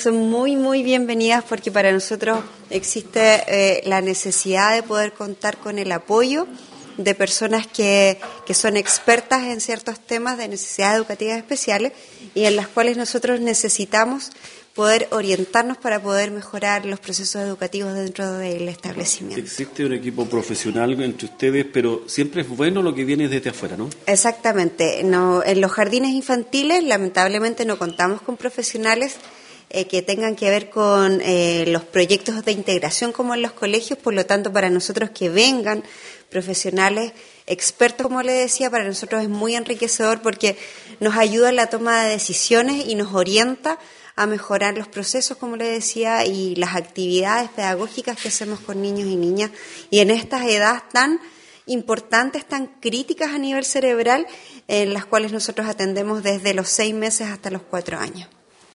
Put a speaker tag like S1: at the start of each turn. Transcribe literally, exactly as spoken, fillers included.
S1: son muy, muy bienvenidas porque para nosotros existe eh, la necesidad de poder contar con el apoyo de personas que, que son expertas en ciertos temas de necesidades educativas especiales y en las cuales nosotros necesitamos poder orientarnos para poder mejorar los procesos educativos dentro del establecimiento.
S2: Existe un equipo profesional entre ustedes, pero siempre es bueno lo que viene desde afuera, ¿no?
S1: Exactamente. No, en los jardines infantiles, lamentablemente, no contamos con profesionales eh, que tengan que ver con eh, los proyectos de integración como en los colegios, por lo tanto, para nosotros que vengan profesionales expertos, como le decía, para nosotros es muy enriquecedor porque nos ayuda en la toma de decisiones y nos orienta a mejorar los procesos, como le decía, y las actividades pedagógicas que hacemos con niños y niñas. Y en estas edades tan importantes, tan críticas a nivel cerebral, en las cuales nosotros atendemos desde los seis meses hasta los cuatro años.